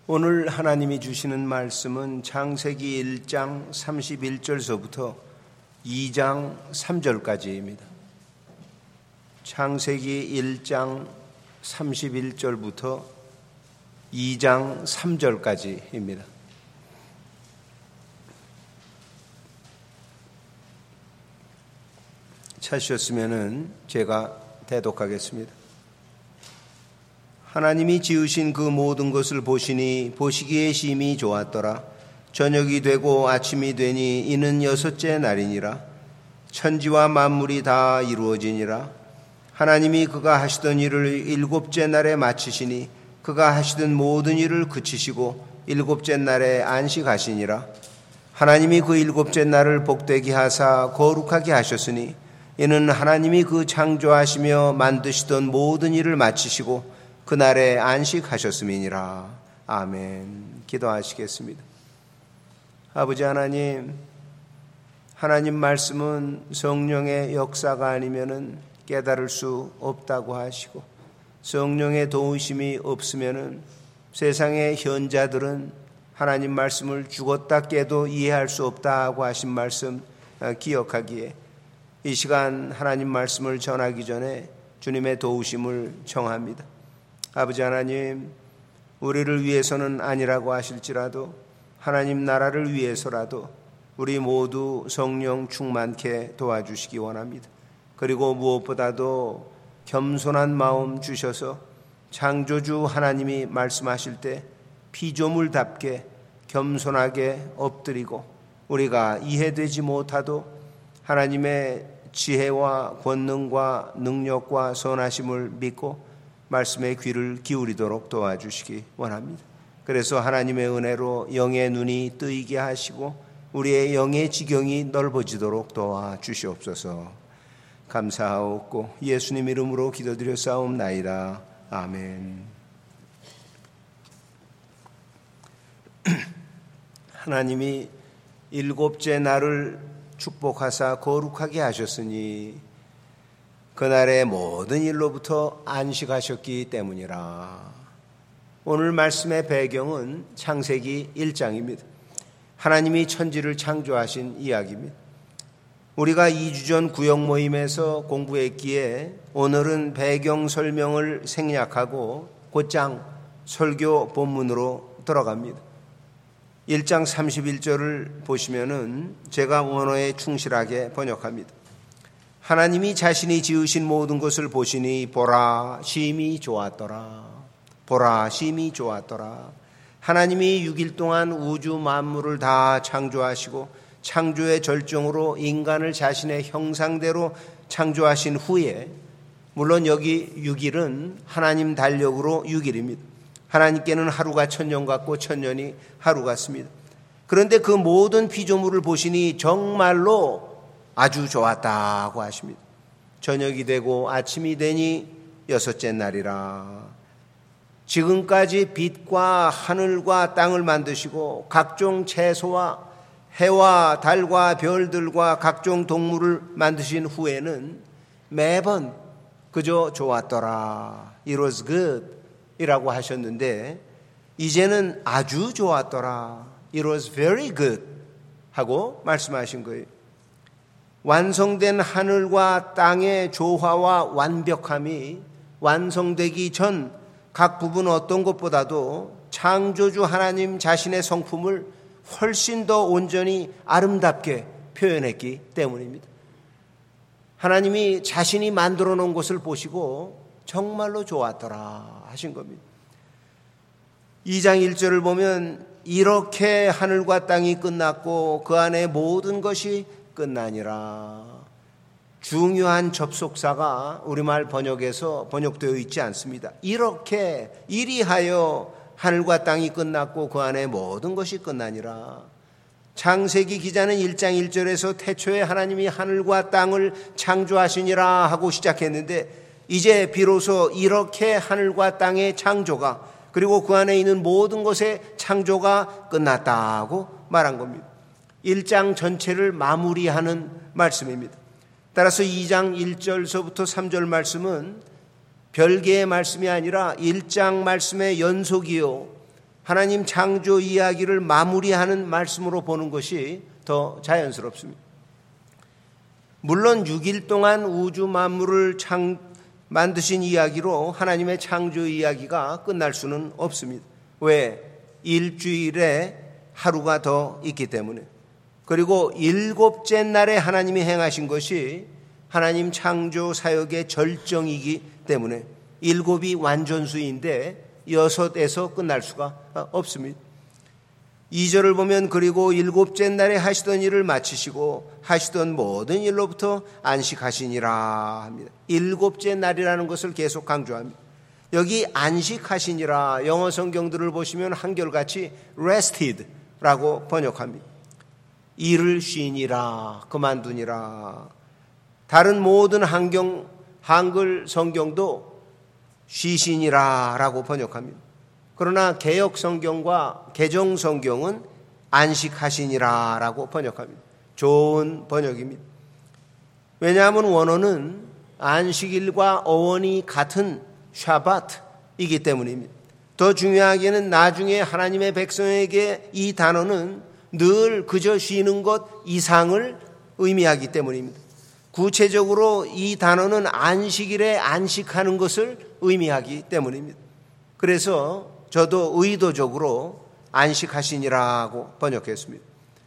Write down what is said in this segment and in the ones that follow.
오늘 하나님이 주시는 말씀은 창세기 1장 31절서부터 2장 3절까지입니다. 창세기 1장 31절부터 2장 3절까지입니다. 찾으셨으면 제가 대독하겠습니다. 하나님이 지으신 그 모든 것을 보시니 보시기에 심히 좋았더라. 저녁이 되고 아침이 되니 이는 여섯째 날이니라. 천지와 만물이 다 이루어지니라. 하나님이 그가 하시던 일을 일곱째 날에 마치시니 그가 하시던 모든 일을 그치시고 일곱째 날에 안식하시니라. 하나님이 그 일곱째 날을 복되게 하사 거룩하게 하셨으니 이는 하나님이 그 창조하시며 만드시던 모든 일을 마치시고 그날에 안식하셨음이니라. 아멘. 기도하시겠습니다. 아버지 하나님, 하나님 말씀은 성령의 역사가 아니면은 깨달을 수 없다고 하시고, 성령의 도우심이 없으면은 세상의 현자들은 하나님 말씀을 죽었다 깨도 이해할 수 없다고 하신 말씀 기억하기에 이 시간 하나님 말씀을 전하기 전에 주님의 도우심을 청합니다. 아버지 하나님, 우리를 위해서는 아니라고 하실지라도 하나님 나라를 위해서라도 우리 모두 성령 충만케 도와주시기 원합니다. 그리고 무엇보다도 겸손한 마음 주셔서 창조주 하나님이 말씀하실 때 피조물답게 겸손하게 엎드리고 우리가 이해되지 못하도 하나님의 지혜와 권능과 능력과 선하심을 믿고 말씀의 귀를 기울이도록 도와주시기 원합니다. 그래서 하나님의 은혜로 영의 눈이 뜨이게 하시고 우리의 영의 지경이 넓어지도록 도와주시옵소서. 감사하옵고 예수님 이름으로 기도드려 싸움나이다. 아멘. 하나님이 일곱째 날을 축복하사 거룩하게 하셨으니 그날의 모든 일로부터 안식하셨기 때문이라. 오늘 말씀의 배경은 창세기 1장입니다. 하나님이 천지를 창조하신 이야기입니다. 우리가 2주 전 구역 모임에서 공부했기에 오늘은 배경 설명을 생략하고 곧장 설교 본문으로 들어갑니다. 1장 31절을 보시면은 제가 원어에 충실하게 번역합니다. 하나님이 자신이 지으신 모든 것을 보시니 보라 심히 좋았더라. 보라 심히 좋았더라. 하나님이 6일 동안 우주 만물을 다 창조하시고 창조의 절정으로 인간을 자신의 형상대로 창조하신 후에, 물론 여기 6일은 하나님 달력으로 6일입니다. 하나님께는 하루가 1000년 같고 1000년이 하루 같습니다. 그런데 그 모든 피조물을 보시니 정말로 아주 좋았다고 하십니다. 저녁이 되고 아침이 되니 여섯째 날이라. 지금까지 빛과 하늘과 땅을 만드시고 각종 채소와 해와 달과 별들과 각종 동물을 만드신 후에는 매번 그저 좋았더라. It was good 이라고 하셨는데 이제는 아주 좋았더라. It was very good 하고 말씀하신 거예요. 완성된 하늘과 땅의 조화와 완벽함이 완성되기 전 각 부분 어떤 것보다도 창조주 하나님 자신의 성품을 훨씬 더 온전히 아름답게 표현했기 때문입니다. 하나님이 자신이 만들어 놓은 것을 보시고 정말로 좋았더라 하신 겁니다. 2장 1절을 보면 이렇게 하늘과 땅이 끝났고 그 안에 모든 것이 끝나니라. 중요한 접속사가 우리말 번역에서 번역되어 있지 않습니다. 이렇게 이리하여 하늘과 땅이 끝났고 그 안에 모든 것이 끝나니라. 창세기 기자는 1장 1절에서 태초에 하나님이 하늘과 땅을 창조하시니라 하고 시작했는데 이제 비로소 이렇게 하늘과 땅의 창조가 그리고 그 안에 있는 모든 것의 창조가 끝났다고 말한 겁니다. 1장 전체를 마무리하는 말씀입니다. 따라서 2장 1절서부터 3절 말씀은 별개의 말씀이 아니라 1장 말씀의 연속이요 하나님 창조 이야기를 마무리하는 말씀으로 보는 것이 더 자연스럽습니다. 물론 6일 동안 우주 만물을 만드신 이야기로 하나님의 창조 이야기가 끝날 수는 없습니다. 왜? 일주일에 하루가 더 있기 때문에. 그리고 7째 날에 하나님이 행하신 것이 하나님 창조 사역의 절정이기 때문에 7이 완전수인데 6에서 끝날 수가 없습니다. 2절을 보면 그리고 7째 날에 하시던 일을 마치시고 하시던 모든 일로부터 안식하시니라 합니다. 7째 날이라는 것을 계속 강조합니다. 여기 안식하시니라 영어 성경들을 보시면 한결같이 rested라고 번역합니다. 일을 쉬니라, 그만두니라. 다른 모든 한글 성경도 쉬시니라 라고 번역합니다. 그러나 개역 성경과 개정 성경은 안식하시니라 라고 번역합니다. 좋은 번역입니다. 왜냐하면 원어는 안식일과 어원이 같은 샤바트이기 때문입니다. 더 중요하게는 나중에 하나님의 백성에게 이 단어는 늘 그저 쉬는 것 이상을 의미하기 때문입니다. 구체적으로 이 단어는 안식일에 안식하는 것을 의미하기 때문입니다. 그래서 저도 의도적으로 안식하시니라고 번역했습니다.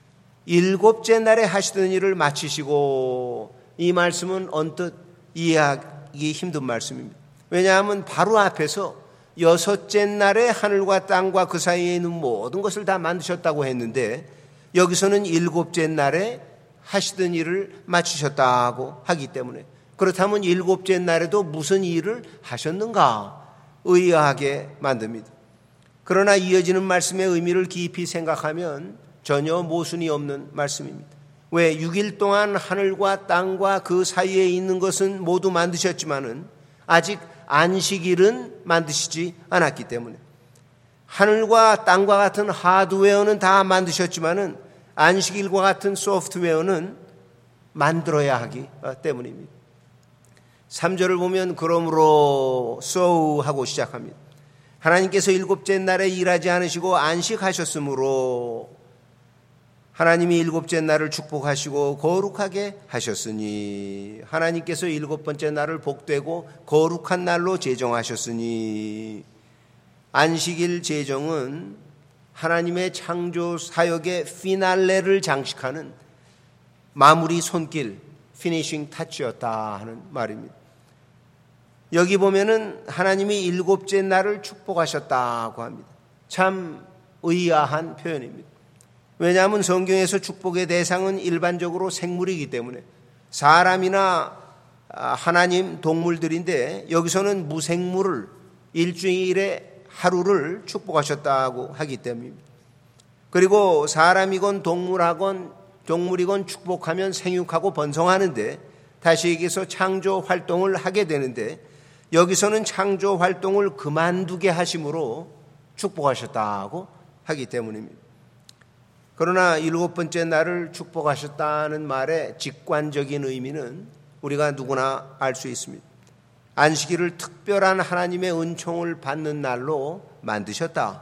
7째 날에 하시던 일을 마치시고, 이 말씀은 언뜻 이해하기 힘든 말씀입니다. 왜냐하면 바로 앞에서 6째 날에 하늘과 땅과 그 사이에 있는 모든 것을 다 만드셨다고 했는데, 여기서는 7째 날에 하시던 일을 마치셨다고 하기 때문에, 그렇다면 7째 날에도 무슨 일을 하셨는가 의아하게 만듭니다. 그러나 이어지는 말씀의 의미를 깊이 생각하면 전혀 모순이 없는 말씀입니다. 왜? 6일 동안 하늘과 땅과 그 사이에 있는 것은 모두 만드셨지만은 아직 안식일은 만드시지 않았기 때문에, 하늘과 땅과 같은 하드웨어는 다 만드셨지만은 안식일과 같은 소프트웨어는 만들어야 하기 때문입니다. 3절을 보면 그러므로 so 하고 시작합니다. 하나님께서 7째 날에 일하지 않으시고 안식하셨으므로 하나님이 7째 날을 축복하시고 거룩하게 하셨으니, 하나님께서 7번째 날을 복되고 거룩한 날로 제정하셨으니, 안식일 제정은 하나님의 창조 사역의 피날레를 장식하는 마무리 손길, 피니싱 타치였다 하는 말입니다. 여기 보면은 하나님이 7째 날을 축복하셨다고 합니다. 참 의아한 표현입니다. 왜냐하면 성경에서 축복의 대상은 일반적으로 생물이기 때문에, 사람이나 하나님, 동물들인데 여기서는 무생물을, 일주일에 하루를 축복하셨다고 하기 때문입니다. 그리고 사람이건 동물이건 축복하면 생육하고 번성하는데, 다시 얘기해서 창조 활동을 하게 되는데, 여기서는 창조 활동을 그만두게 하심으로 축복하셨다고 하기 때문입니다. 그러나 7번째 날을 축복하셨다는 말의 직관적인 의미는 우리가 누구나 알 수 있습니다. 안식일을 특별한 하나님의 은총을 받는 날로 만드셨다.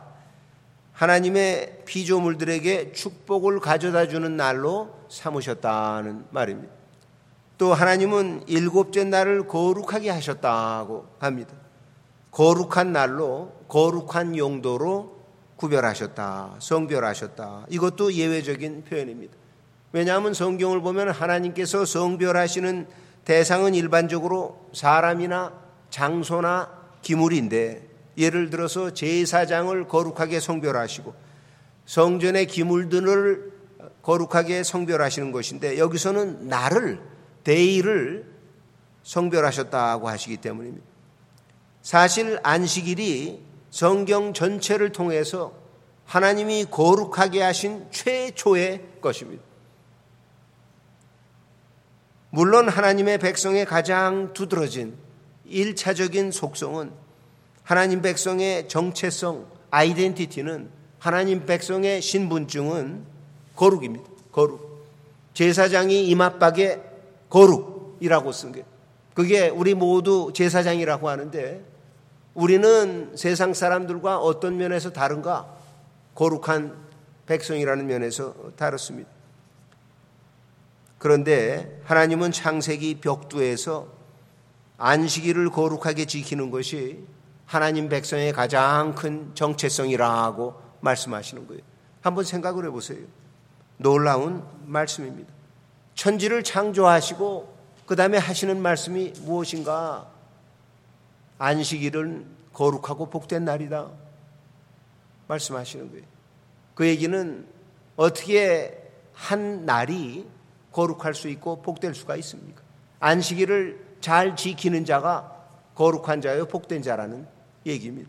하나님의 피조물들에게 축복을 가져다 주는 날로 삼으셨다는 말입니다. 또 하나님은 7째 날을 거룩하게 하셨다고 합니다. 거룩한 날로, 거룩한 용도로 구별하셨다, 성별하셨다. 이것도 예외적인 표현입니다. 왜냐하면 성경을 보면 하나님께서 성별하시는 대상은 일반적으로 사람이나 장소나 기물인데, 예를 들어서 제사장을 거룩하게 성별하시고 성전의 기물들을 거룩하게 성별하시는 것인데, 여기서는 날을, 데이를 성별하셨다고 하시기 때문입니다. 사실 안식일이 성경 전체를 통해서 하나님이 거룩하게 하신 최초의 것입니다. 물론 하나님의 백성의 가장 두드러진 1차적인 속성은, 하나님 백성의 정체성, 아이덴티티는, 하나님 백성의 신분증은 거룩입니다. 거룩. 제사장이 이맛박에 거룩이라고 쓴 게, 그게 우리 모두 제사장이라고 하는데, 우리는 세상 사람들과 어떤 면에서 다른가? 거룩한 백성이라는 면에서 다뤘습니다. 그런데 하나님은 창세기 벽두에서 안식일을 거룩하게 지키는 것이 하나님 백성의 가장 큰 정체성이라고 말씀하시는 거예요. 한번 생각을 해보세요. 놀라운 말씀입니다. 천지를 창조하시고 그 다음에 하시는 말씀이 무엇인가? 안식일은 거룩하고 복된 날이다 말씀하시는 거예요. 그 얘기는 어떻게 한 날이 거룩할 수 있고 복될 수가 있습니까? 안식일을 잘 지키는 자가 거룩한 자요 복된 자라는 얘기입니다.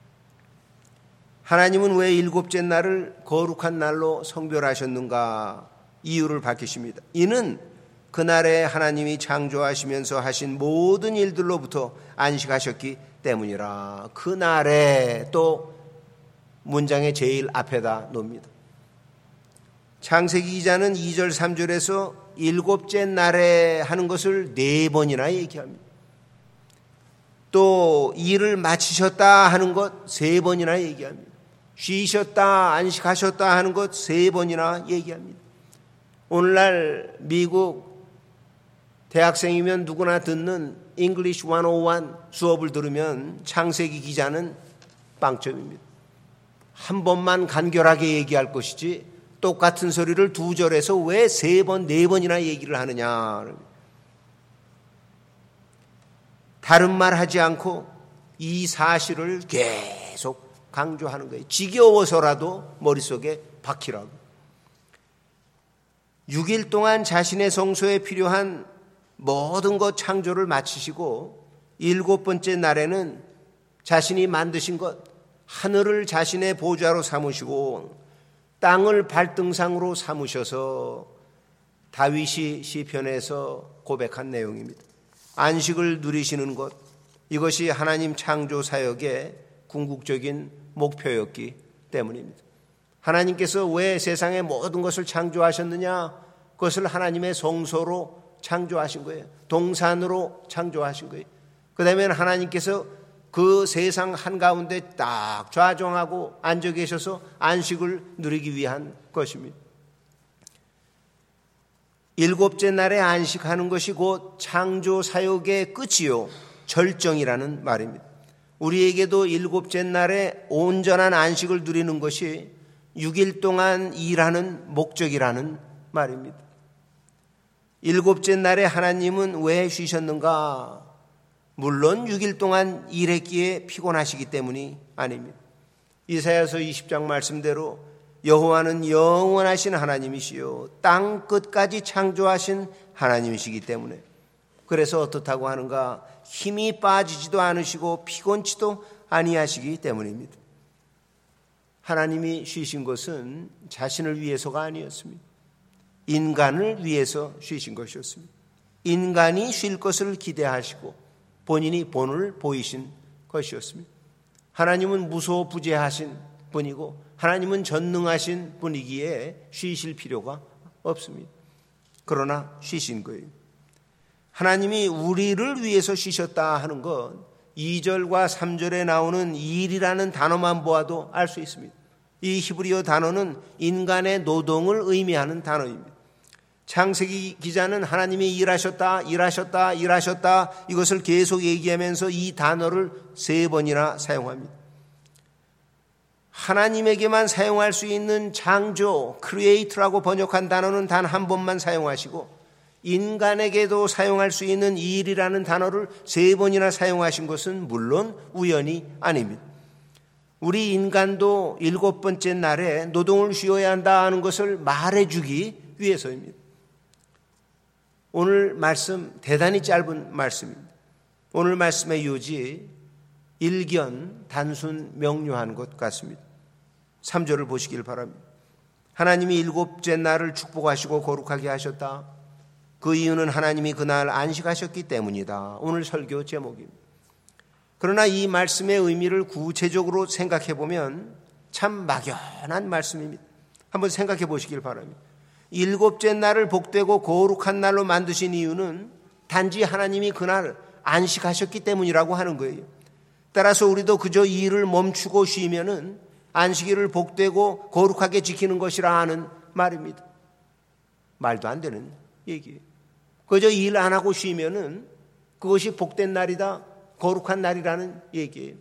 하나님은 왜 일곱째 날을 거룩한 날로 성별하셨는가? 이유를 밝히십니다. 이는 그날에 하나님이 창조하시면서 하신 모든 일들로부터 안식하셨기 때문이라. 그날에 또 문장의 제일 앞에다 놓습니다. 창세기 기자는 2절 3절에서 일곱째 날에 하는 것을 4번이나 얘기합니다. 또 일을 마치셨다 하는 것 3번이나 얘기합니다. 쉬셨다 안식하셨다 하는 것 3번이나 얘기합니다. 오늘날 미국 대학생이면 누구나 듣는 English 101 수업을 들으면 창세기 기자는 빵점입니다. 한 번만 간결하게 얘기할 것이지 똑같은 소리를 2절에서 왜 3번, 4번이나 얘기를 하느냐. 다른 말 하지 않고 이 사실을 계속 강조하는 거예요. 지겨워서라도 머릿속에 박히라고. 6일 동안 자신의 성소에 필요한 모든 것 창조를 마치시고 7번째 날에는 자신이 만드신 것, 하늘을 자신의 보좌로 삼으시고 땅을 발등상으로 삼으셔서 다윗이 시편에서 고백한 내용입니다. 안식을 누리시는 것, 이것이 하나님 창조 사역의 궁극적인 목표였기 때문입니다. 하나님께서 왜 세상의 모든 것을 창조하셨느냐? 그것을 하나님의 성소로 창조하신 거예요. 동산으로 창조하신 거예요. 그 다음에 하나님께서 그 세상 한가운데 딱 좌정하고 앉아 계셔서 안식을 누리기 위한 것입니다. 7째 날에 안식하는 것이 곧 창조 사역의 끝이요 절정이라는 말입니다. 우리에게도 7째 날에 온전한 안식을 누리는 것이 6일 동안 일하는 목적이라는 말입니다. 7째 날에 하나님은 왜 쉬셨는가? 물론 6일 동안 일했기에 피곤하시기 때문이 아닙니다. 이사야서 20장 말씀대로 여호와는 영원하신 하나님이시요 땅 끝까지 창조하신 하나님이시기 때문에, 그래서 어떻다고 하는가? 힘이 빠지지도 않으시고 피곤치도 아니하시기 때문입니다. 하나님이 쉬신 것은 자신을 위해서가 아니었습니다. 인간을 위해서 쉬신 것이었습니다. 인간이 쉴 것을 기대하시고 본인이 본을 보이신 것이었습니다. 하나님은 무소부재하신 분이고 하나님은 전능하신 분이기에 쉬실 필요가 없습니다. 그러나 쉬신 거예요. 하나님이 우리를 위해서 쉬셨다 하는 건 2절과 3절에 나오는 일이라는 단어만 보아도 알 수 있습니다. 이 히브리어 단어는 인간의 노동을 의미하는 단어입니다. 창세기 기자는 하나님이 일하셨다 이것을 계속 얘기하면서 이 단어를 3번이나 사용합니다. 하나님에게만 사용할 수 있는 창조, 크리에이트라고 번역한 단어는 단 한 번만 사용하시고 인간에게도 사용할 수 있는 일이라는 단어를 3번이나 사용하신 것은 물론 우연이 아닙니다. 우리 인간도 7번째 날에 노동을 쉬어야 한다 하는 것을 말해주기 위해서입니다. 오늘 말씀 대단히 짧은 말씀입니다. 오늘 말씀의 요지 일견 단순 명료한 것 같습니다. 3절을 보시길 바랍니다. 하나님이 7째 날을 축복하시고 거룩하게 하셨다. 그 이유는 하나님이 그날 안식하셨기 때문이다. 오늘 설교 제목입니다. 그러나 이 말씀의 의미를 구체적으로 생각해 보면 참 막연한 말씀입니다. 한번 생각해 보시길 바랍니다. 7째 날을 복되고 거룩한 날로 만드신 이유는 단지 하나님이 그날 안식하셨기 때문이라고 하는 거예요. 따라서 우리도 그저 일을 멈추고 쉬면은 안식일을 복되고 거룩하게 지키는 것이라 하는 말입니다. 말도 안 되는 얘기예요. 그저 일 안 하고 쉬면은 그것이 복된 날이다, 거룩한 날이라는 얘기예요.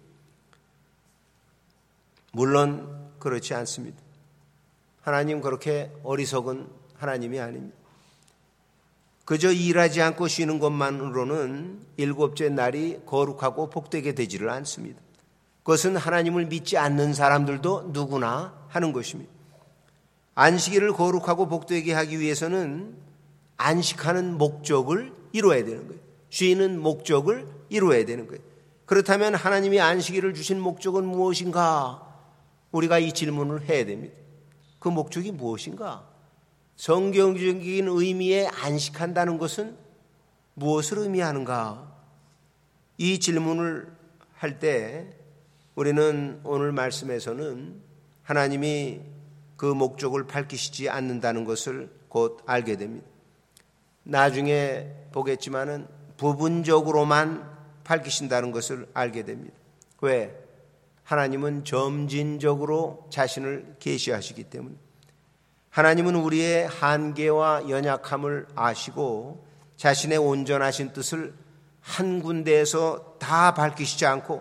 물론 그렇지 않습니다. 하나님 그렇게 어리석은 하나님이 아닙니다. 그저 일하지 않고 쉬는 것만으로는 일곱째 날이 거룩하고 복되게 되지를 않습니다. 그것은 하나님을 믿지 않는 사람들도 누구나 하는 것입니다. 안식일을 거룩하고 복되게 하기 위해서는 안식하는 목적을 이루어야 되는 거예요. 쉬는 목적을 이루어야 되는 거예요. 그렇다면 하나님이 안식일을 주신 목적은 무엇인가? 우리가 이 질문을 해야 됩니다. 그 목적이 무엇인가? 성경적인 의미의 안식한다는 것은 무엇을 의미하는가? 이 질문을 할 때 우리는 오늘 말씀에서는 하나님이 그 목적을 밝히시지 않는다는 것을 곧 알게 됩니다. 나중에 보겠지만은 부분적으로만 밝히신다는 것을 알게 됩니다. 왜? 하나님은 점진적으로 자신을 계시하시기 때문에. 하나님은 우리의 한계와 연약함을 아시고 자신의 온전하신 뜻을 한 군데에서 다 밝히시지 않고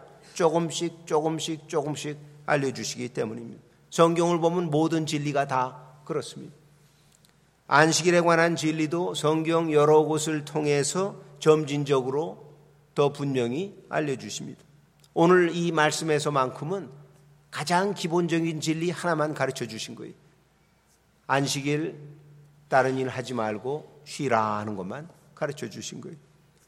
조금씩 알려주시기 때문입니다. 성경을 보면 모든 진리가 다 그렇습니다. 안식일에 관한 진리도 성경 여러 곳을 통해서 점진적으로 더 분명히 알려주십니다. 오늘 이 말씀에서만큼은 가장 기본적인 진리 하나만 가르쳐 주신 거예요. 안식일 다른 일 하지 말고 쉬라 하는 것만 가르쳐 주신 거예요.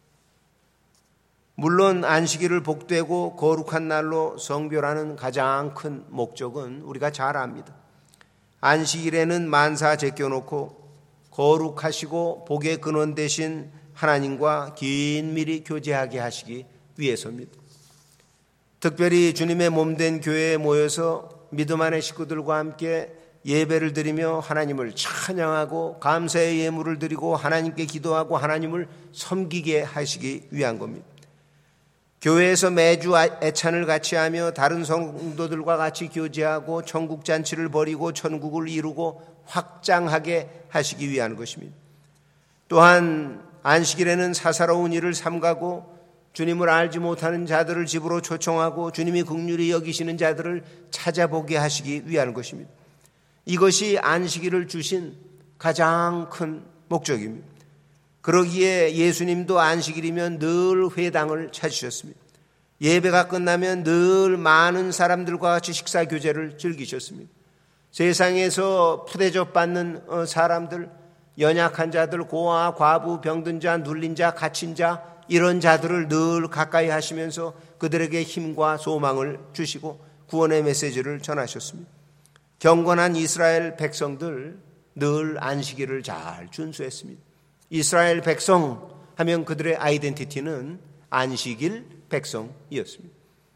물론 안식일을 복되고 거룩한 날로 성별하는 가장 큰 목적은 우리가 잘 압니다. 안식일에는 만사 제껴놓고 거룩하시고 복의 근원 되신 하나님과 긴밀히 교제하게 하시기 위해서입니다. 특별히 주님의 몸된 교회에 모여서 믿음 안의 식구들과 함께 예배를 드리며 하나님을 찬양하고 감사의 예물을 드리고 하나님께 기도하고 하나님을 섬기게 하시기 위한 겁니다. 교회에서 매주 애찬을 같이 하며 다른 성도들과 같이 교제하고 천국 잔치를 벌이고 천국을 이루고 확장하게 하시기 위한 것입니다. 또한 안식일에는 사사로운 일을 삼가고 주님을 알지 못하는 자들을 집으로 초청하고 주님이 긍휼히 여기시는 자들을 찾아보게 하시기 위한 것입니다. 이것이 안식일을 주신 가장 큰 목적입니다. 그러기에 예수님도 안식일이면 늘 회당을 찾으셨습니다. 예배가 끝나면 늘 많은 사람들과 같이 식사 교제를 즐기셨습니다. 세상에서 푸대접 받는 사람들, 연약한 자들, 고아, 과부, 병든 자, 눌린 자, 갇힌 자, 이런 자들을 늘 가까이 하시면서 그들에게 힘과 소망을 주시고 구원의 메시지를 전하셨습니다. 경건한 이스라엘 백성들 늘 안식일을 잘 준수했습니다. 이스라엘 백성 하면 그들의 아이덴티티는 안식일 백성이었습니다.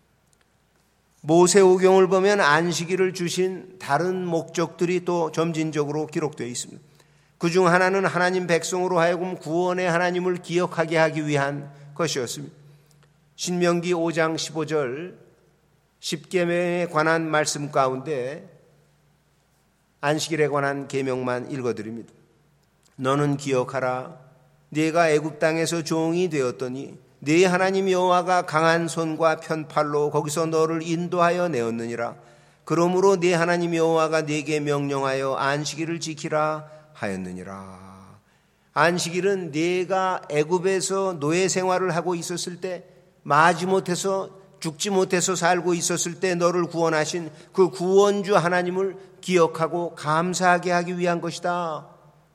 모세오경을 보면 안식일을 주신 다른 목적들이 또 점진적으로 기록되어 있습니다. 그중 하나는 하나님 백성으로 하여금 구원의 하나님을 기억하게 하기 위한 것이었습니다. 신명기 5장 15절 10계명에 관한 말씀 가운데 안식일에 관한 계명만 읽어드립니다. 너는 기억하라. 네가 애굽 땅에서 종이 되었더니 네 하나님 여호와가 강한 손과 편팔로 거기서 너를 인도하여 내었느니라. 그러므로 네 하나님 여호와가 네게 명령하여 안식일을 지키라 하였느니라. 안식일은 네가 애굽에서 노예 생활을 하고 있었을 때 마지 못해서 죽지 못해서 살고 있었을 때 너를 구원하신 그 구원주 하나님을 기억하고 감사하게 하기 위한 것이다.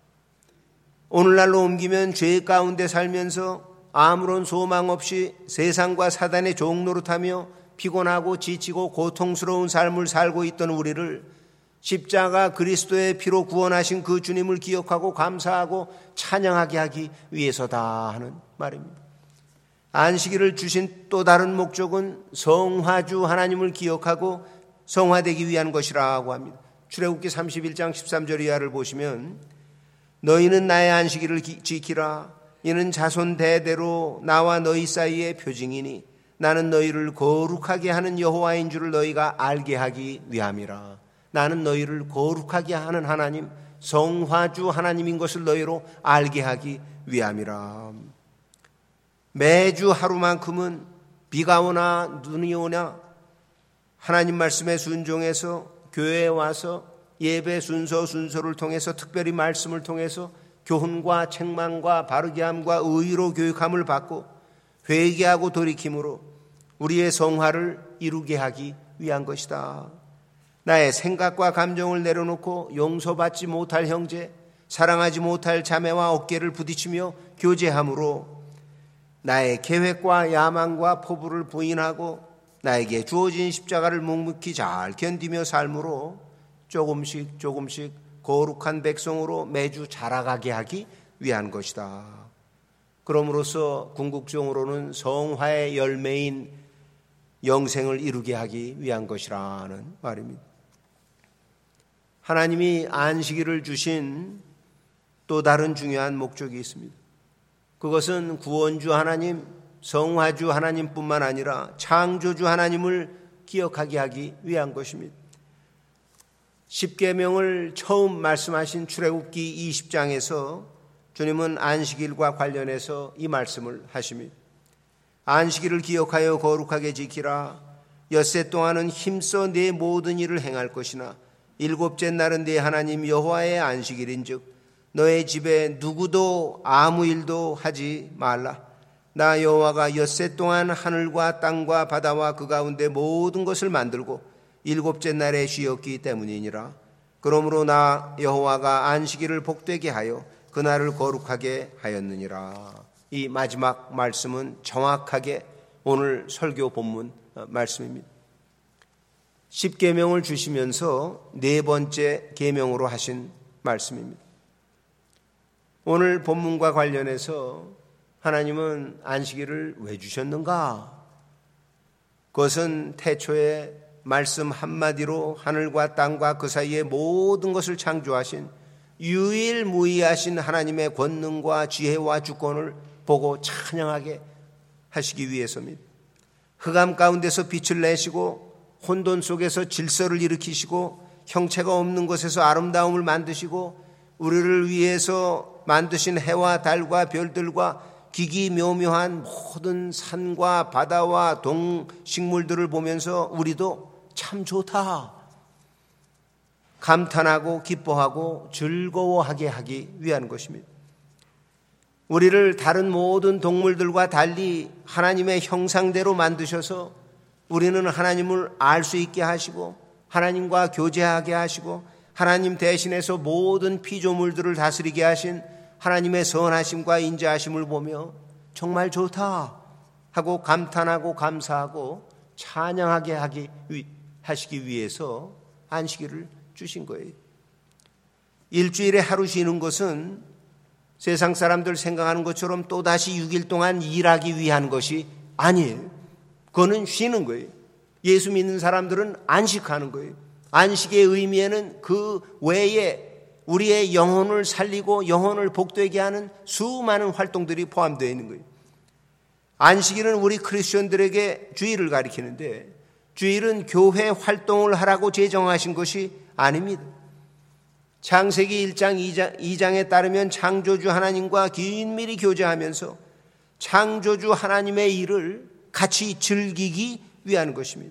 오늘날로 옮기면 죄 가운데 살면서 아무런 소망 없이 세상과 사단의 종노릇하며 피곤하고 지치고 고통스러운 삶을 살고 있던 우리를 십자가 그리스도의 피로 구원하신 그 주님을 기억하고 감사하고 찬양하게 하기 위해서다 하는 말입니다. 안식일을 주신 또 다른 목적은 성화주 하나님을 기억하고 성화되기 위한 것이라고 합니다. 출애굽기 31장 13절 이하를 보시면 너희는 나의 안식일을 지키라. 이는 자손 대대로 나와 너희 사이의 표징이니 나는 너희를 거룩하게 하는 여호와인 줄을 너희가 알게 하기 위함이라. 나는 너희를 거룩하게 하는 하나님, 성화주 하나님인 것을 너희로 알게 하기 위함이라. 매주 하루만큼은 비가 오나 눈이 오나 하나님 말씀에 순종해서 교회에 와서 예배 순서를 통해서, 특별히 말씀을 통해서 교훈과 책망과 바르게 함과 의로 교육함을 받고 회개하고 돌이킴으로 우리의 성화를 이루게 하기 위한 것이다. 나의 생각과 감정을 내려놓고 용서받지 못할 형제, 사랑하지 못할 자매와 어깨를 부딪히며 교제함으로 나의 계획과 야망과 포부를 부인하고 나에게 주어진 십자가를 묵묵히 잘 견디며 삶으로 조금씩 거룩한 백성으로 매주 자라가게 하기 위한 것이다. 그럼으로써 궁극적으로는 성화의 열매인 영생을 이루게 하기 위한 것이라는 말입니다. 하나님이 안식일을 주신 또 다른 중요한 목적이 있습니다. 그것은 구원주 하나님, 성화주 하나님뿐만 아니라 창조주 하나님을 기억하게 하기 위한 것입니다. 십계명을 처음 말씀하신 출애굽기 20장에서 주님은 안식일과 관련해서 이 말씀을 하십니다. 안식일을 기억하여 거룩하게 지키라. 엿새 동안은 힘써 네 모든 일을 행할 것이나 일곱째 날은 네 하나님 여호와의 안식일인즉 너의 집에 누구도 아무 일도 하지 말라. 나 여호와가 엿새 동안 하늘과 땅과 바다와 그 가운데 모든 것을 만들고 일곱째 날에 쉬었기 때문이니라. 그러므로 나 여호와가 안식일을 복되게 하여 그날을 거룩하게 하였느니라. 이 마지막 말씀은 정확하게 오늘 설교 본문 말씀입니다. 십계명을 주시면서 네 번째 계명으로 하신 말씀입니다. 오늘 본문과 관련해서 하나님은 안식일을 왜 주셨는가? 그것은 태초에 말씀 한마디로 하늘과 땅과 그 사이의 모든 것을 창조하신 유일무이하신 하나님의 권능과 지혜와 주권을 보고 찬양하게 하시기 위해서입니다. 흑암 가운데서 빛을 내시고 혼돈 속에서 질서를 일으키시고 형체가 없는 곳에서 아름다움을 만드시고 우리를 위해서 만드신 해와 달과 별들과 기기묘묘한 모든 산과 바다와 동식물들을 보면서 우리도 참 좋다 감탄하고 기뻐하고 즐거워하게 하기 위한 것입니다. 우리를 다른 모든 동물들과 달리 하나님의 형상대로 만드셔서 우리는 하나님을 알 수 있게 하시고 하나님과 교제하게 하시고 하나님 대신해서 모든 피조물들을 다스리게 하신 하나님의 선하심과 인자하심을 보며 정말 좋다 하고 감탄하고 감사하고 찬양하게 하시기 위해서 안식일을 주신 거예요. 일주일에 하루 쉬는 것은 세상 사람들 생각하는 것처럼 또다시 6일 동안 일하기 위한 것이 아니에요. 그거는 쉬는 거예요. 예수 믿는 사람들은 안식하는 거예요. 안식의 의미에는 그 외에 우리의 영혼을 살리고 영혼을 복되게 하는 수많은 활동들이 포함되어 있는 거예요. 안식일은 우리 크리스천들에게 주일을 가리키는데 주일은 교회 활동을 하라고 제정하신 것이 아닙니다. 창세기 1장 2장에 따르면 창조주 하나님과 긴밀히 교제하면서 창조주 하나님의 일을 같이 즐기기 위한 것입니다.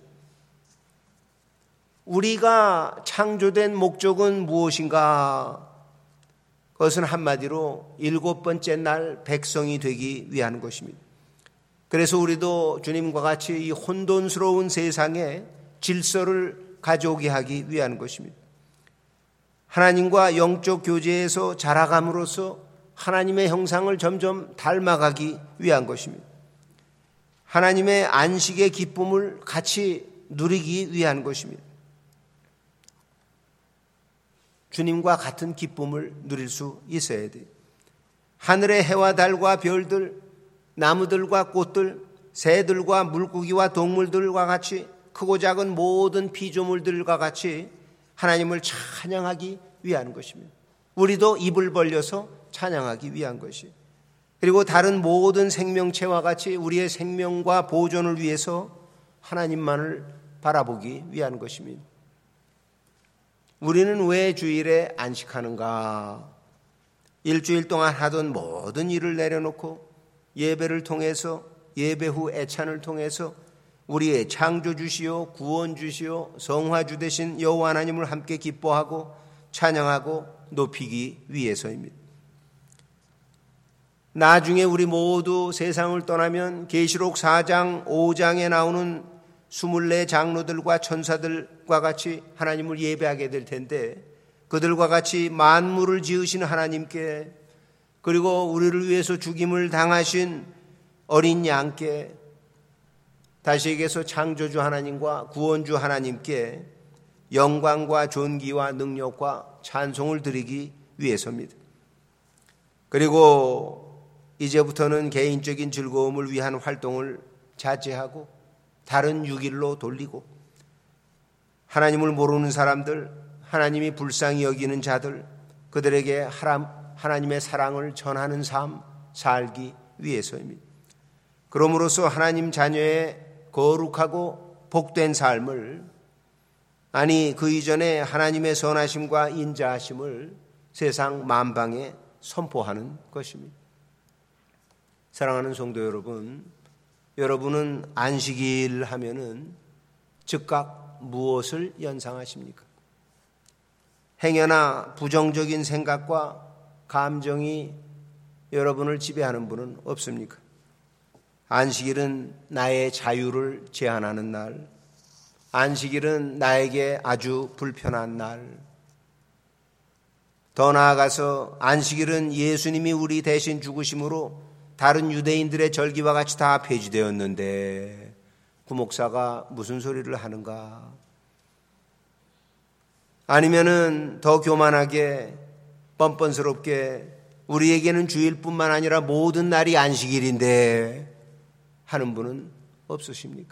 우리가 창조된 목적은 무엇인가? 그것은 한마디로 7번째 날 백성이 되기 위한 것입니다. 그래서 우리도 주님과 같이 이 혼돈스러운 세상에 질서를 가져오게 하기 위한 것입니다. 하나님과 영적 교제에서 자라감으로써 하나님의 형상을 점점 닮아가기 위한 것입니다. 하나님의 안식의 기쁨을 같이 누리기 위한 것입니다. 주님과 같은 기쁨을 누릴 수 있어야 돼요. 하늘의 해와 달과 별들, 나무들과 꽃들, 새들과 물고기와 동물들과 같이 크고 작은 모든 피조물들과 같이 하나님을 찬양하기 위한 것입니다. 우리도 입을 벌려서 찬양하기 위한 것이. 그리고 다른 모든 생명체와 같이 우리의 생명과 보존을 위해서 하나님만을 바라보기 위한 것입니다. 우리는 왜 주일에 안식하는가? 일주일 동안 하던 모든 일을 내려놓고 예배를 통해서, 예배 후 애찬을 통해서 우리의 창조주시오, 구원주시오, 성화주 되신 여호와 하나님을 함께 기뻐하고 찬양하고 높이기 위해서입니다. 나중에 우리 모두 세상을 떠나면 계시록 4장, 5장에 나오는 24 장로들과 천사들과 같이 하나님을 예배하게 될 텐데, 그들과 같이 만물을 지으신 하나님께, 그리고 우리를 위해서 죽임을 당하신 어린 양께, 다시 얘기해서 창조주 하나님과 구원주 하나님께 영광과 존귀와 능력과 찬송을 드리기 위해서입니다. 그리고 이제부터는 개인적인 즐거움을 위한 활동을 자제하고 다른 6일로 돌리고, 하나님을 모르는 사람들, 하나님이 불쌍히 여기는 자들, 그들에게 하나님의 사랑을 전하는 삶 살기 위해서입니다. 그럼으로써 하나님 자녀의 거룩하고 복된 삶을, 아니 그 이전에 하나님의 선하심과 인자하심을 세상 만방에 선포하는 것입니다. 사랑하는 성도 여러분, 여러분은 안식일 하면은 즉각 무엇을 연상하십니까? 행여나 부정적인 생각과 감정이 여러분을 지배하는 분은 없습니까? 안식일은 나의 자유를 제한하는 날, 안식일은 나에게 아주 불편한 날, 더 나아가서 안식일은 예수님이 우리 대신 죽으심으로 다른 유대인들의 절기와 같이 다 폐지되었는데 구목사가 무슨 소리를 하는가? 아니면은 더 교만하게 뻔뻔스럽게 우리에게는 주일뿐만 아니라 모든 날이 안식일인데 하는 분은 없으십니까?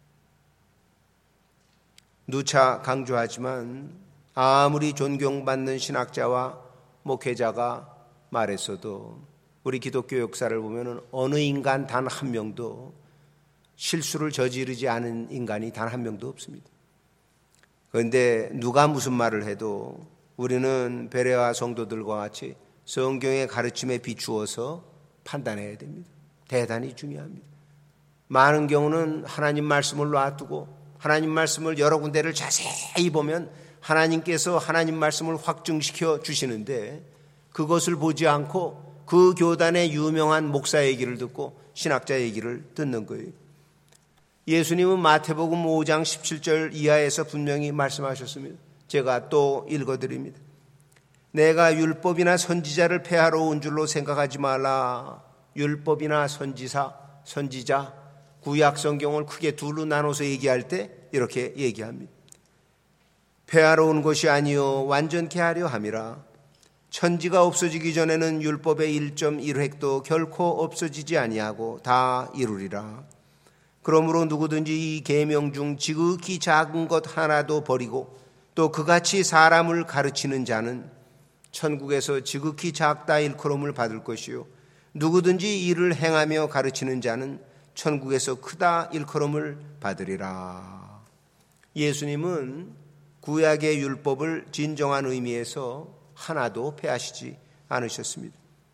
누차 강조하지만 아무리 존경받는 신학자와 목회자가 말했어도 우리 기독교 역사를 보면 어느 인간 단 한 명도 실수를 저지르지 않은 인간이 단 한 명도 없습니다. 그런데 누가 무슨 말을 해도 우리는 베레아 성도들과 같이 성경의 가르침에 비추어서 판단해야 됩니다. 대단히 중요합니다. 많은 경우는 하나님 말씀을 놔두고 하나님 말씀을 여러 군데를 자세히 보면 하나님께서 하나님 말씀을 확증시켜 주시는데 그것을 보지 않고 그 교단의 유명한 목사 얘기를 듣고 신학자 얘기를 듣는 거예요. 예수님은 마태복음 5장 17절 이하에서 분명히 말씀하셨습니다. 제가 또 읽어드립니다. 내가 율법이나 선지자를 폐하러 온 줄로 생각하지 말라. 율법이나 선지자, 구약 성경을 크게 둘로 나눠서 얘기할 때 이렇게 얘기합니다. 폐하러 온 것이 아니요 완전케 하려 함이라. 천지가 없어지기 전에는 율법의 1.1획도 결코 없어지지 아니하고 다 이루리라. 그러므로 누구든지 이 계명 중 지극히 작은 것 하나도 버리고 또 그같이 사람을 가르치는 자는 천국에서 지극히 작다 일컬음을 받을 것이요 누구든지 이를 행하며 가르치는 자는 천국에서 크다 일컬음을 받으리라. 예수님은 구약의 율법을 진정한 의미에서 하나도 폐하시지 않으셨습니다.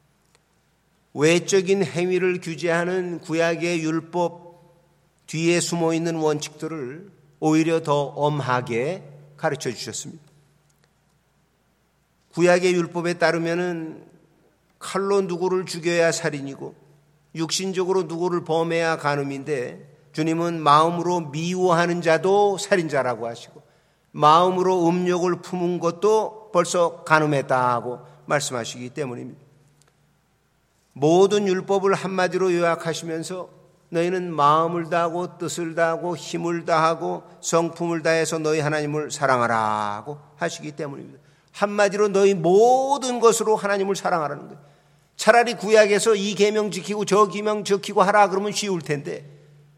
외적인 행위를 규제하는 구약의 율법 뒤에 숨어있는 원칙들을 오히려 더 엄하게 가르쳐 주셨습니다. 구약의 율법에 따르면은 칼로 누구를 죽여야 살인이고 육신적으로 누구를 범해야 간음인데 주님은 마음으로 미워하는 자도 살인자라고 하시고 마음으로 음욕을 품은 것도 벌써 간음했다 하고 말씀하시기 때문입니다. 모든 율법을 한마디로 요약하시면서 너희는 마음을 다하고 뜻을 다하고 힘을 다하고 성품을 다해서 너희 하나님을 사랑하라고 하시기 때문입니다. 한마디로 너희 모든 것으로 하나님을 사랑하라는 거예요. 차라리 구약에서 이 계명 지키고 저 계명 지키고 하라 그러면 쉬울 텐데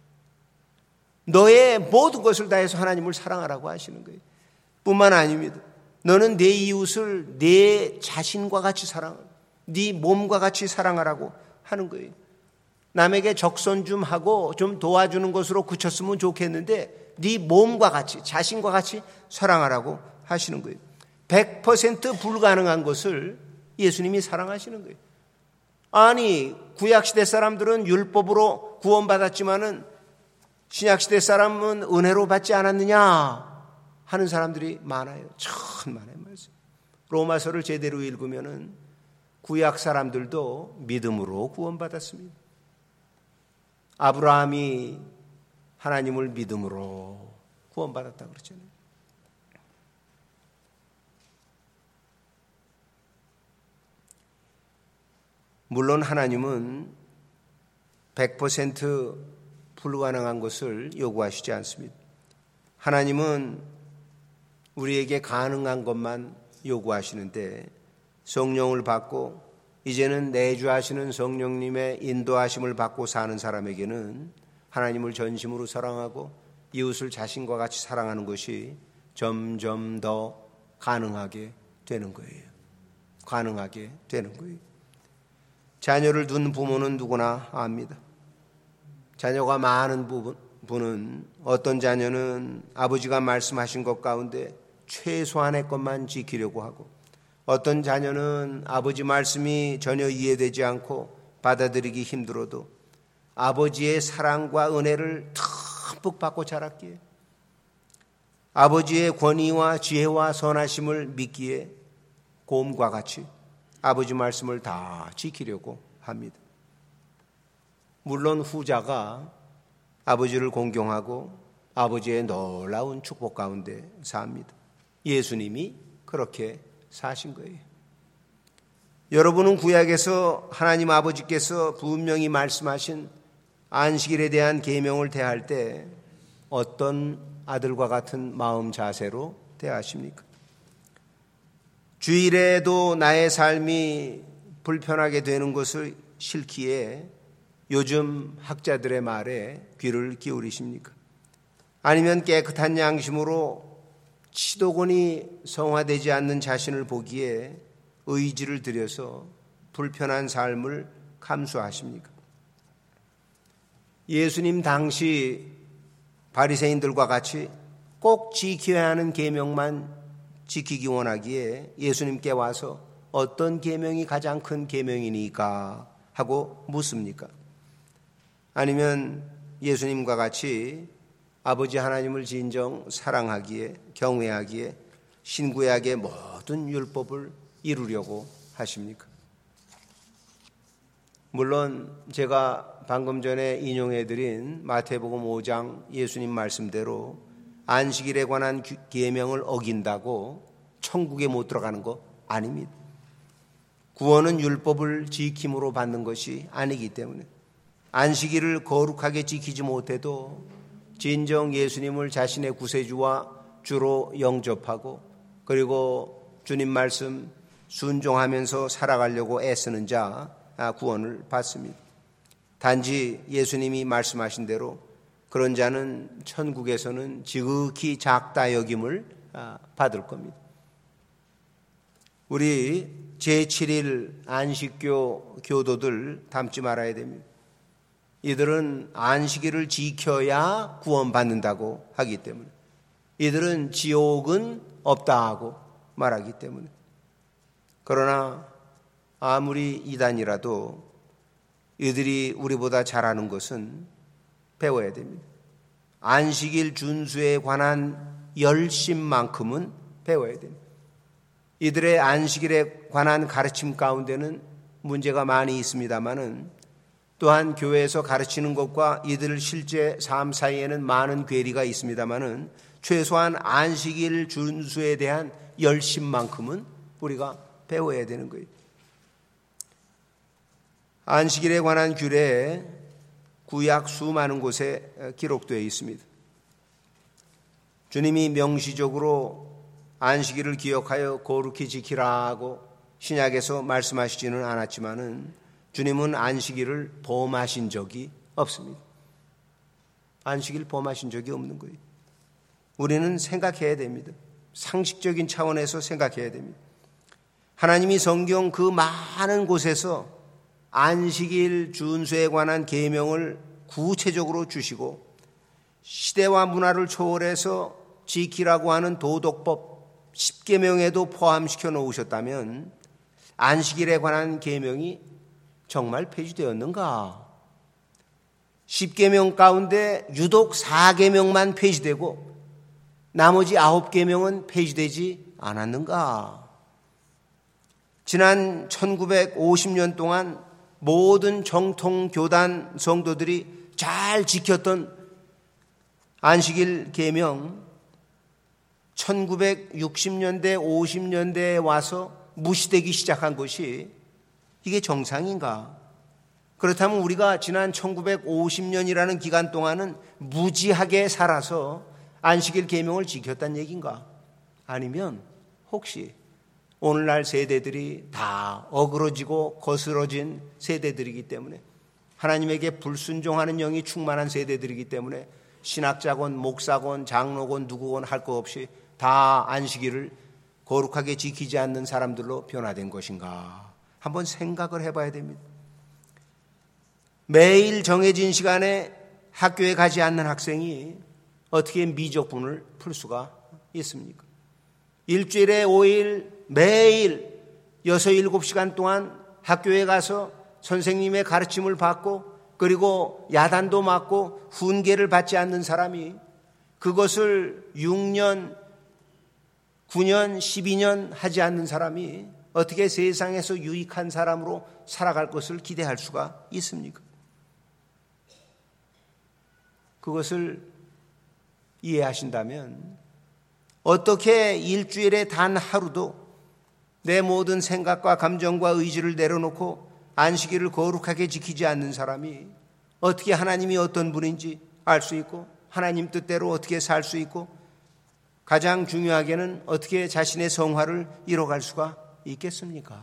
너의 모든 것을 다해서 하나님을 사랑하라고 하시는 거예요. 뿐만 아닙니다. 너는 내 이웃을 내 자신과 같이 사랑하라. 네 몸과 같이 사랑하라고 하는 거예요. 남에게 적선 좀 하고 좀 도와주는 것으로 그쳤으면 좋겠는데 네 몸과 같이 자신과 같이 사랑하라고 하시는 거예요. 100% 불가능한 것을 예수님이 사랑하시는 거예요. 아니 구약시대 사람들은 율법으로 구원받았지만은 신약시대 사람은 은혜로 받지 않았느냐 하는 사람들이 많아요. 참 많아요. 로마서를 제대로 읽으면은 구약 사람들도 믿음으로 구원받았습니다. 아브라함이 하나님을 믿음으로 구원받았다고 그러잖아요. 물론 하나님은 100% 불가능한 것을 요구하시지 않습니다. 하나님은 우리에게 가능한 것만 요구하시는데 성령을 받고 이제는 내주하시는 성령님의 인도하심을 받고 사는 사람에게는 하나님을 전심으로 사랑하고 이웃을 자신과 같이 사랑하는 것이 점점 더 가능하게 되는 거예요. 가능하게 되는 거예요. 자녀를 둔 부모는 누구나 압니다. 자녀가 많은 분은 어떤 자녀는 아버지가 말씀하신 것 가운데 최소한의 것만 지키려고 하고 어떤 자녀는 아버지 말씀이 전혀 이해되지 않고 받아들이기 힘들어도 아버지의 사랑과 은혜를 듬뿍 받고 자랐기에 아버지의 권위와 지혜와 선하심을 믿기에 곰과 같이 아버지 말씀을 다 지키려고 합니다. 물론 후자가 아버지를 공경하고 아버지의 놀라운 축복 가운데 삽니다. 예수님이 그렇게 사신 거예요. 여러분은 구약에서 하나님 아버지께서 분명히 말씀하신 안식일에 대한 계명을 대할 때 어떤 아들과 같은 마음 자세로 대하십니까? 주일에도 나의 삶이 불편하게 되는 것을 싫기에 요즘 학자들의 말에 귀를 기울이십니까? 아니면 깨끗한 양심으로 치도곤이 성화되지 않는 자신을 보기에 의지를 들여서 불편한 삶을 감수하십니까? 예수님 당시 바리새인들과 같이 꼭 지켜야 하는 계명만 지키기 원하기에 예수님께 와서 어떤 계명이 가장 큰 계명이니까 하고 묻습니까? 아니면 예수님과 같이 아버지 하나님을 진정 사랑하기에 경외하기에 신구약의 모든 율법을 이루려고 하십니까? 물론 제가 방금 전에 인용해드린 마태복음 5장 예수님 말씀대로 안식일에 관한 계명을 어긴다고 천국에 못 들어가는 거 아닙니다. 구원은 율법을 지킴으로 받는 것이 아니기 때문에 안식일을 거룩하게 지키지 못해도 진정 예수님을 자신의 구세주와 주로 영접하고 그리고 주님 말씀 순종하면서 살아가려고 애쓰는 자 구원을 받습니다. 단지 예수님이 말씀하신 대로 그런 자는 천국에서는 지극히 작다 여김을 받을 겁니다. 우리 제7일 안식교 교도들 닮지 말아야 됩니다. 이들은 안식일을 지켜야 구원받는다고 하기 때문에 이들은 지옥은 없다 하고 말하기 때문에 그러나 아무리 이단이라도 이들이 우리보다 잘하는 것은 배워야 됩니다. 안식일 준수에 관한 열심만큼은 배워야 됩니다. 이들의 안식일에 관한 가르침 가운데는 문제가 많이 있습니다만은 또한 교회에서 가르치는 것과 이들 실제 삶 사이에는 많은 괴리가 있습니다만은 최소한 안식일 준수에 대한 열심만큼은 우리가 배워야 되는 거예요. 안식일에 관한 규례에 구약 수많은 곳에 기록되어 있습니다. 주님이 명시적으로 안식일을 기억하여 거룩히 지키라고 신약에서 말씀하시지는 않았지만은 주님은 안식일을 범하신 적이 없습니다. 안식일 범하신 적이 없는 거예요. 우리는 생각해야 됩니다. 상식적인 차원에서 생각해야 됩니다. 하나님이 성경 그 많은 곳에서 안식일 준수에 관한 계명을 구체적으로 주시고 시대와 문화를 초월해서 지키라고 하는 도덕법 10계명에도 포함시켜 놓으셨다면 안식일에 관한 계명이 정말 폐지되었는가? 10계명 가운데 유독 4계명만 폐지되고 나머지 9계명은 폐지되지 않았는가? 지난 1950년 동안 모든 정통 교단 성도들이 잘 지켰던 안식일 계명 1960년대 50년대에 와서 무시되기 시작한 것이 이게 정상인가? 그렇다면 우리가 지난 1950년이라는 기간 동안은 무지하게 살아서 안식일 계명을 지켰다는 얘기인가? 아니면 혹시 오늘날 세대들이 다 어그러지고 거스러진 세대들이기 때문에 하나님에게 불순종하는 영이 충만한 세대들이기 때문에 신학자건 목사건 장로건 누구건 할 것 없이 다 안식일을 거룩하게 지키지 않는 사람들로 변화된 것인가? 한번 생각을 해봐야 됩니다. 매일 정해진 시간에 학교에 가지 않는 학생이 어떻게 미적분을 풀 수가 있습니까? 일주일에 5일 매일 6, 7시간 동안 학교에 가서 선생님의 가르침을 받고 그리고 야단도 맞고 훈계를 받지 않는 사람이 그것을 6년, 9년, 12년 하지 않는 사람이 어떻게 세상에서 유익한 사람으로 살아갈 것을 기대할 수가 있습니까? 그것을 이해하신다면 어떻게 일주일에 단 하루도 내 모든 생각과 감정과 의지를 내려놓고 안식일을 거룩하게 지키지 않는 사람이 어떻게 하나님이 어떤 분인지 알 수 있고 하나님 뜻대로 어떻게 살 수 있고 가장 중요하게는 어떻게 자신의 성화를 이뤄갈 수가 있겠습니까?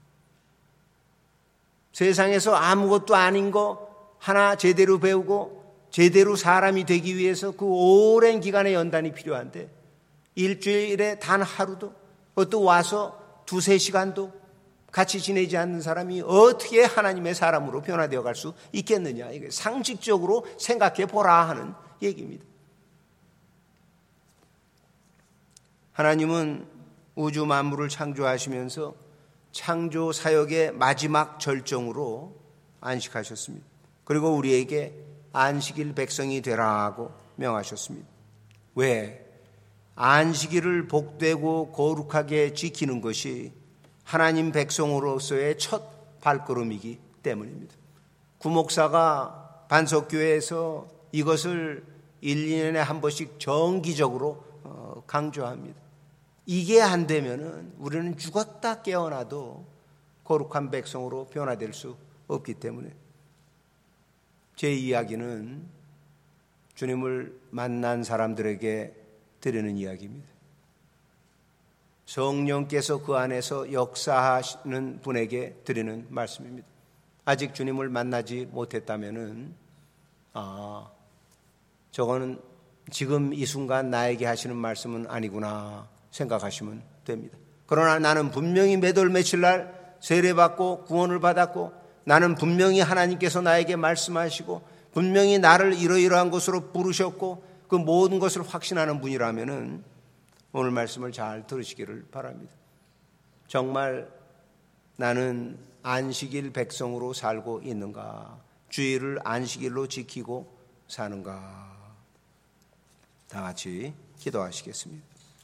세상에서 아무것도 아닌 거 하나 제대로 배우고 제대로 사람이 되기 위해서 그 오랜 기간의 연단이 필요한데 일주일에 단 하루도 또 와서 2, 3시간도 같이 지내지 않는 사람이 어떻게 하나님의 사람으로 변화되어 갈 수 있겠느냐. 이게 상식적으로 생각해 보라 하는 얘기입니다. 하나님은 우주 만물을 창조하시면서 창조 사역의 마지막 절정으로 안식하셨습니다. 그리고 우리에게 안식일 백성이 되라고 명하셨습니다. 왜? 안식일을 복되고 거룩하게 지키는 것이 하나님 백성으로서의 첫 발걸음이기 때문입니다. 구목사가 반석교회에서 이것을 1, 2년에 한 번씩 정기적으로 강조합니다. 이게 안 되면은 우리는 죽었다 깨어나도 거룩한 백성으로 변화될 수 없기 때문에 제 이야기는 주님을 만난 사람들에게 드리는 이야기입니다. 성령께서 그 안에서 역사하시는 분에게 드리는 말씀입니다. 아직 주님을 만나지 못했다면은 저거는 지금 이 순간 나에게 하시는 말씀은 아니구나 생각하시면 됩니다. 그러나 나는 분명히 몇 월 며칠 날 세례받고 구원을 받았고 나는 분명히 하나님께서 나에게 말씀하시고 분명히 나를 이러이러한 것으로 부르셨고 그 모든 것을 확신하는 분이라면은 오늘 말씀을 잘 들으시기를 바랍니다. 정말 나는 안식일 백성으로 살고 있는가? 주일을 안식일로 지키고 사는가? 다 같이 기도하시겠습니다.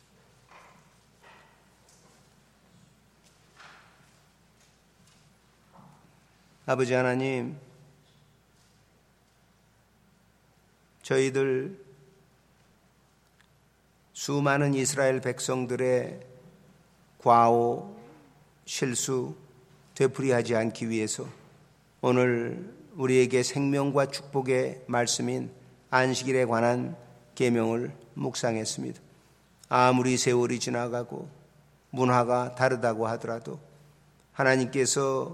아버지 하나님, 저희들 수많은 이스라엘 백성들의 과오, 실수, 되풀이하지 않기 위해서 오늘 우리에게 생명과 축복의 말씀인 안식일에 관한 계명을 묵상했습니다. 아무리 세월이 지나가고 문화가 다르다고 하더라도 하나님께서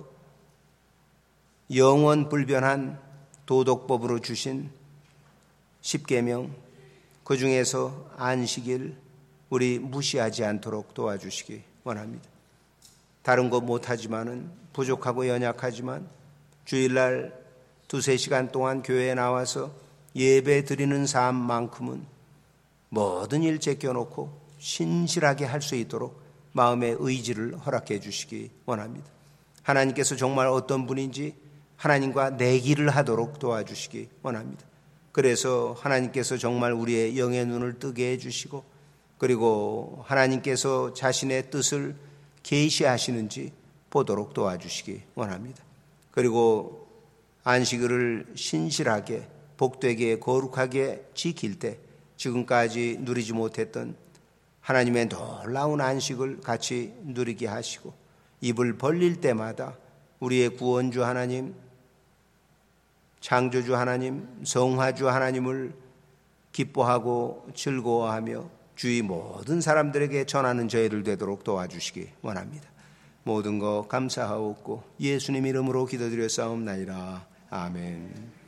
영원 불변한 도덕법으로 주신 10계명 그 중에서 안식일 우리 무시하지 않도록 도와주시기 원합니다. 다른 거 못하지만은 부족하고 연약하지만 주일날 2-3시간 동안 교회에 나와서 예배 드리는 삶만큼은 모든 일 제껴놓고 신실하게 할 수 있도록 마음의 의지를 허락해 주시기 원합니다. 하나님께서 정말 어떤 분인지 하나님과 내기를 하도록 도와주시기 원합니다. 그래서 하나님께서 정말 우리의 영의 눈을 뜨게 해주시고, 그리고 하나님께서 자신의 뜻을 계시하시는지 보도록 도와주시기 원합니다. 그리고 안식일을 신실하게 복되게 거룩하게 지킬 때 지금까지 누리지 못했던 하나님의 놀라운 안식을 같이 누리게 하시고, 입을 벌릴 때마다 우리의 구원주 하나님, 창조주 하나님, 성화주 하나님을 기뻐하고 즐거워하며 주위 모든 사람들에게 전하는 저희를 되도록 도와주시기 원합니다. 모든 것 감사하옵고 예수님 이름으로 기도드려 싸움나이다. 아멘.